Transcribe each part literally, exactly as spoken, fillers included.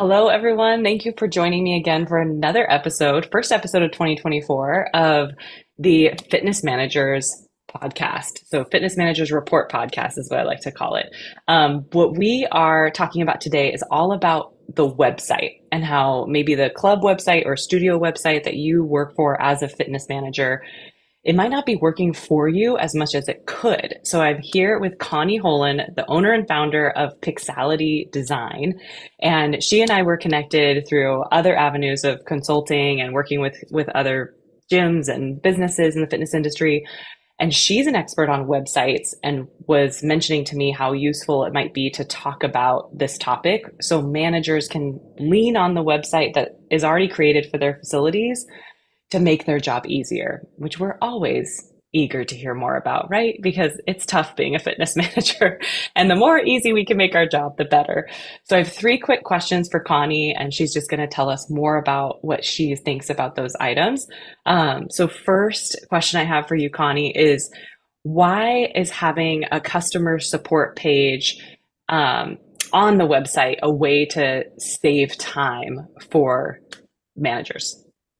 Hello, everyone. Thank you for joining me again for another episode, first episode of twenty twenty-four of the Fitness Managers podcast. So, Fitness Managers Report podcast is what I like to call it. Um, what we are talking about today is all about the website and how maybe the club website or studio website that you work for as a fitness manager, it might not be working for you as much as it could. So I'm here with Connie Holan, the owner and founder of Pixality Design. And she and I were connected through other avenues of consulting and working with, with other gyms and businesses in the fitness industry. And she's an expert on websites and was mentioning to me how useful it might be to talk about this topic so managers can lean on the website that is already created for their facilities to make their job easier, which we're always eager to hear more about, right? Because it's tough being a fitness manager. And the more easy we can make our job, the better. So I have three quick questions for Connie, and she's just going to tell us more about what she thinks about those items. Um, so first question I have for you, Connie, is why is having a customer support page um, on the website a way to save time for managers?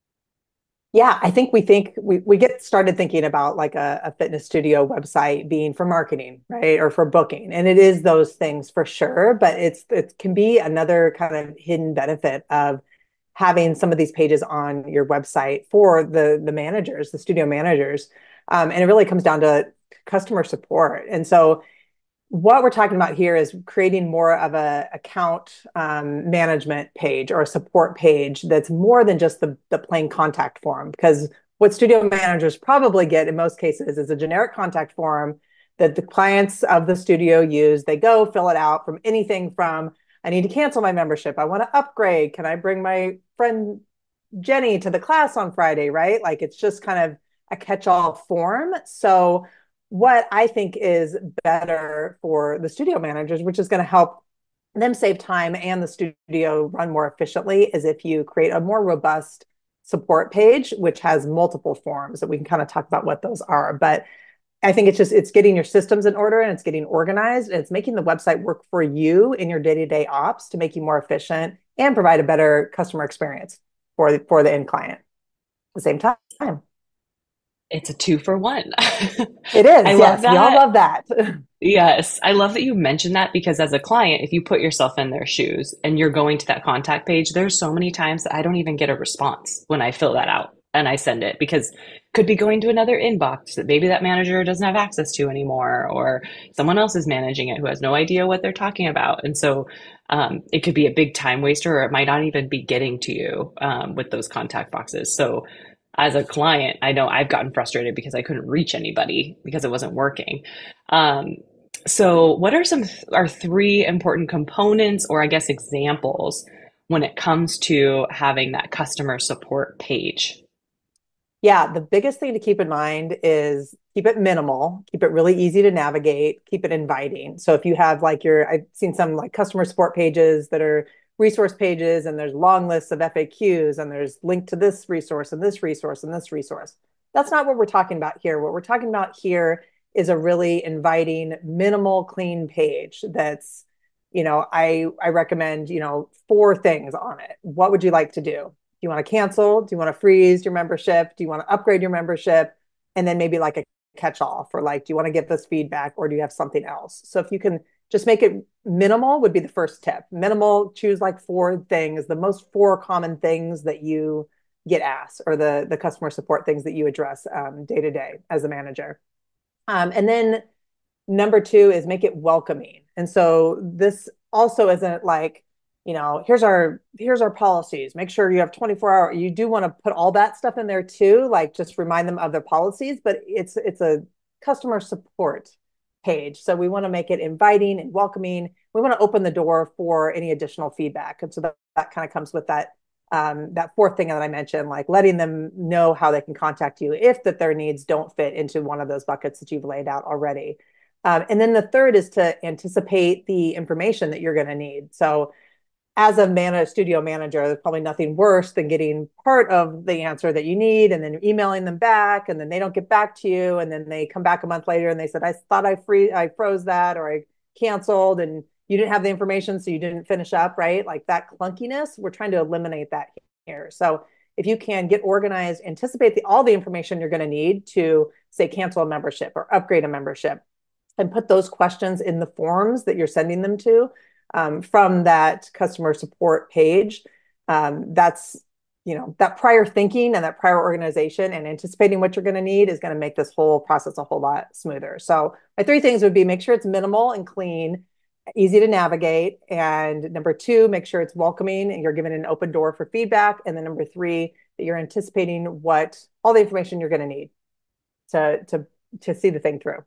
Yeah, I think we think we, we get started thinking about like a, a fitness studio website being for marketing, right? Or for booking. And it is those things for sure, but it's it can be another kind of hidden benefit of having some of these pages on your website for the the managers, the studio managers. Um, and it really comes down to customer support. And so what we're talking about here is creating more of a account um, management page or a support page that's more than just the, the plain contact form. Because what studio managers probably get in most cases is a generic contact form that the clients of the studio use. They go fill it out from anything from, I need to cancel my membership, I want to upgrade, can I bring my friend Jenny to the class on Friday, right? Like it's just kind of a catch-all form. So what I think is better for the studio managers, which is going to help them save time and the studio run more efficiently, is if you create a more robust support page, which has multiple forms that we can kind of talk about what those are. But I think it's just it's getting your systems in order and it's getting organized and it's making the website work for you in your day-to-day ops to make you more efficient and provide a better customer experience for the, for the end client at the same time. It's a two for one. It I is, love yes. We all that. love that. Yes, I love that you mentioned that because as a client, if you put yourself in their shoes and you're going to that contact page, there's so many times that I don't even get a response when I fill that out and I send it because it could be going to another inbox that maybe that manager doesn't have access to anymore, or someone else is managing it who has no idea what they're talking about. And so um, it could be a big time waster, or it might not even be getting to you um, with those contact boxes. So as a client, I know I've gotten frustrated because I couldn't reach anybody because it wasn't working. Um, so, what are some are three important components, or I guess examples, when it comes to having that customer support page? Yeah, the biggest thing to keep in mind is keep it minimal, keep it really easy to navigate, keep it inviting. So if you have like your, I've seen some like customer support pages that are resource pages and there's long lists of F A Qs and there's link to this resource and this resource and this resource. That's not what we're talking about here. What we're talking about here is a really inviting, minimal, clean page that's, you know, I I recommend, you know, four things on it. What would you like to do? Do you want to cancel? Do you want to freeze your membership? Do you want to upgrade your membership? And then maybe like a catch all for like, do you want to give this feedback or do you have something else? So if you can just make it minimal would be the first tip. Minimal, choose like four things, the most four common things that you get asked or the, the customer support things that you address um, day to day as a manager. Um, and then number two is make it welcoming. And so this also isn't like, you know, here's our here's our policies. Make sure you have twenty-four hour. You do want to put all that stuff in there too, like just remind them of their policies, but it's it's a customer support page. So we want to make it inviting and welcoming. We want to open the door for any additional feedback. And so that, that kind of comes with that um, that fourth thing that I mentioned, like letting them know how they can contact you if that their needs don't fit into one of those buckets that you've laid out already. Um, and then the third is to anticipate the information that you're going to need. So as a man, a studio manager, there's probably nothing worse than getting part of the answer that you need and then emailing them back, and then they don't get back to you, and then they come back a month later and they said, "I thought I free, I froze that, or I canceled," and you didn't have the information, so you didn't finish up, right? Like that clunkiness, we're trying to eliminate that here. So if you can get organized, anticipate the, all the information you're going to need to, say, cancel a membership or upgrade a membership, and put those questions in the forms that you're sending them to, um, from that customer support page. Um, that's, you know, that prior thinking and that prior organization and anticipating what you're going to need is going to make this whole process a whole lot smoother. So my three things would be: make sure it's minimal and clean, easy to navigate. And number two, make sure it's welcoming and you're given an open door for feedback. And then number three, that you're anticipating what all the information you're going to need to to to see the thing through.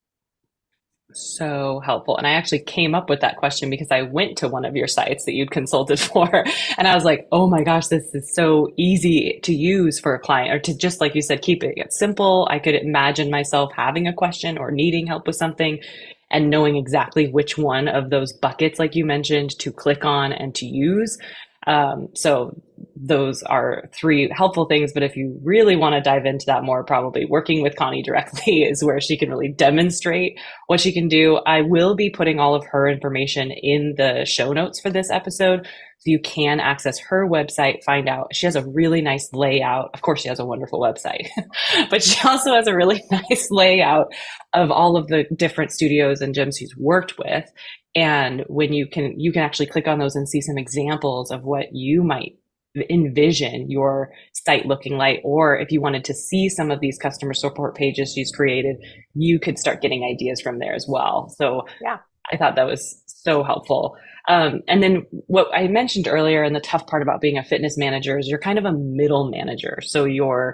So helpful. And I actually came up with that question because I went to one of your sites that you'd consulted for. And I was like, oh my gosh, this is so easy to use for a client, or to just, like you said, keep it simple. I could imagine myself having a question or needing help with something and knowing exactly which one of those buckets, like you mentioned, to click on and to use. Um, so those are three helpful things. But if you really want to dive into that more, probably working with Connie directly is where she can really demonstrate what she can do. I will be putting all of her information in the show notes for this episode. So you can access her website, find out. She has a really nice layout. Of course, she has a wonderful website, but she also has a really nice layout of all of the different studios and gyms she's worked with. And when you can, you can actually click on those and see some examples of what you might envision your site looking like. Or if you wanted to see some of these customer support pages she's created, you could start getting ideas from there as well. So Yeah. I thought that was so helpful. Um, and then what I mentioned earlier, and the tough part about being a fitness manager, is you're kind of a middle manager. So you're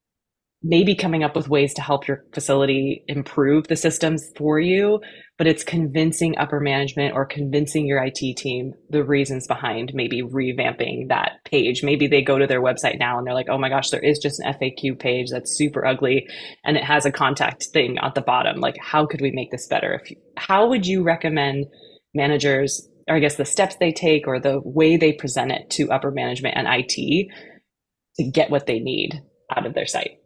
maybe coming up with ways to help your facility improve the systems for you, but it's convincing upper management or convincing your I T team the reasons behind maybe revamping that page. Maybe they go to their website now and they're like, oh my gosh, there is just an F A Q page that's super ugly and it has a contact thing at the bottom. Like, how could we make this better? If you, how would you recommend managers, or I guess the steps they take or the way they present it to upper management and I T to get what they need out of their site?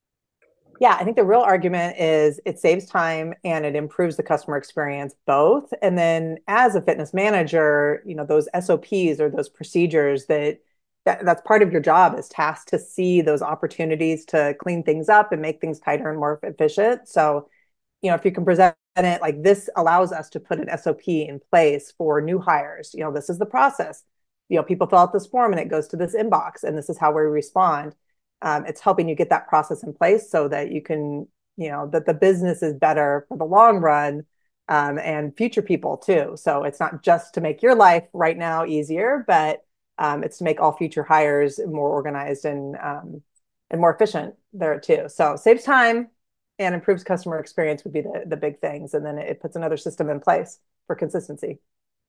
Yeah, I think the real argument is it saves time and it improves the customer experience both. And then as a fitness manager, you know, those S O Ps or those procedures that, that that's part of your job, is tasked to see those opportunities to clean things up and make things tighter and more efficient. So, you know, if you can present it like this, allows us to put an S O P in place for new hires. You know, this is the process. You know, people fill out this form and it goes to this inbox, and this is how we respond. Um, it's helping you get that process in place so that you can, you know, that the business is better for the long run, um, and future people too. So it's not just to make your life right now easier, but um, it's to make all future hires more organized and um, and more efficient there too. So saves time and improves customer experience would be the, the big things. And then it puts another system in place for consistency.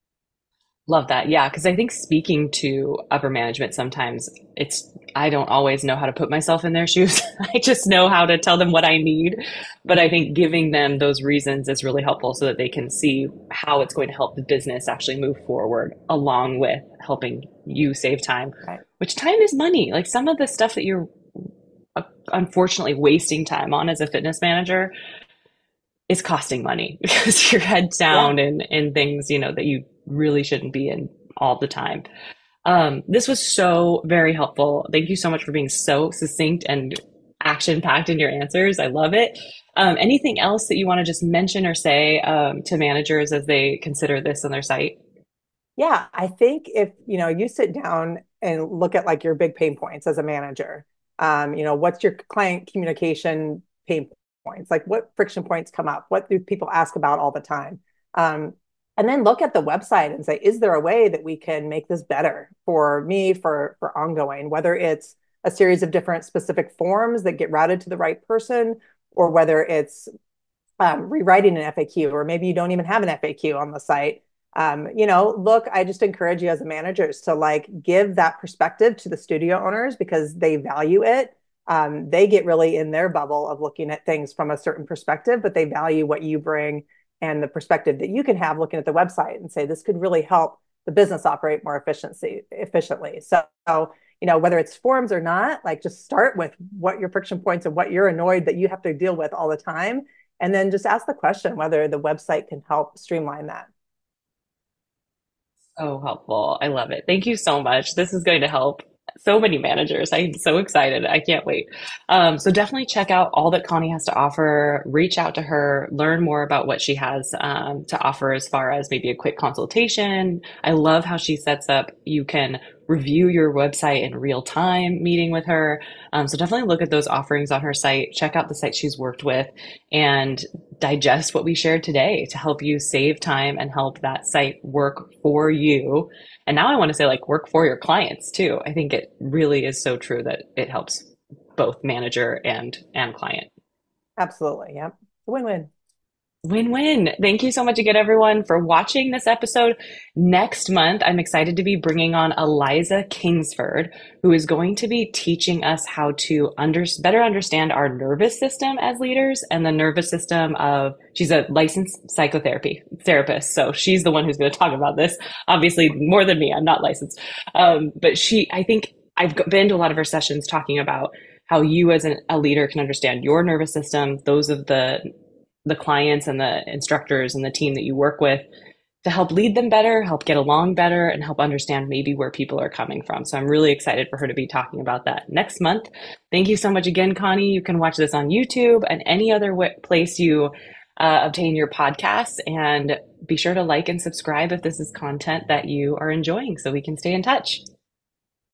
Love that. Yeah. Cause I think speaking to upper management, sometimes it's, I don't always know how to put myself in their shoes. I just know how to tell them what I need. But I think giving them those reasons is really helpful so that they can see how it's going to help the business actually move forward, along with helping you save time, Right. which time is money. Like, some of the stuff that you're uh, unfortunately wasting time on as a fitness manager is costing money because you're head Yeah. down in, in things, you know, that you really shouldn't be in all the time. Um, this was so very helpful. Thank you so much for being so succinct and action packed in your answers. I love it. Um, anything else that you want to just mention or say um, to managers as they consider this on their site? Yeah, I think if, you know, you sit down and look at like your big pain points as a manager, um, you know, what's your client communication pain points? Like, what friction points come up? What do people ask about all the time? Um, and then look at the website and say, is there a way that we can make this better for me, for for ongoing, whether it's a series of different specific forms that get routed to the right person, or whether it's um, rewriting an F A Q, or maybe you don't even have an F A Q on the site. Um, you know, look, I just encourage you as a managers to like give that perspective to the studio owners because they value it. Um, they get really in their bubble of looking at things from a certain perspective, but they value what you bring and the perspective that you can have looking at the website and say, this could really help the business operate more efficiency efficiently. So, you know, whether it's forms or not, like just start with what your friction points and what you're annoyed that you have to deal with all the time. And then just ask the question whether the website can help streamline that. So helpful. I love it. Thank you so much. This is going to help so many managers. I'm so excited. I can't wait. Um, so definitely check out all that Connie has to offer. Reach out to her, learn more about what she has um, to offer as far as maybe a quick consultation. I love how she sets up. You can review your website in real time meeting with her. Um, so definitely look at those offerings on her site. Check out the sites she's worked with and digest what we shared today to help you save time and help that site work for you. And now I want to say like work for your clients too. I think it really is so true that it helps both manager and and client. Absolutely. Yep. Win-win. Win-win. Thank you so much again, everyone, for watching this episode. Next month, I'm excited to be bringing on Eliza Kingsford, who is going to be teaching us how to under, better understand our nervous system as leaders and the nervous system of, she's a licensed psychotherapy therapist. So she's the one who's going to talk about this, obviously more than me. I'm not licensed. Um, but she, I think I've been to a lot of her sessions talking about how you as an, a leader can understand your nervous system, those of the the clients and the instructors and the team that you work with to help lead them better, help get along better, and help understand maybe where people are coming from. So I'm really excited for her to be talking about that next month. Thank you so much again, Connie. You can watch this on YouTube and any other w- place you uh, obtain your podcasts. And be sure to like and subscribe if this is content that you are enjoying so we can stay in touch.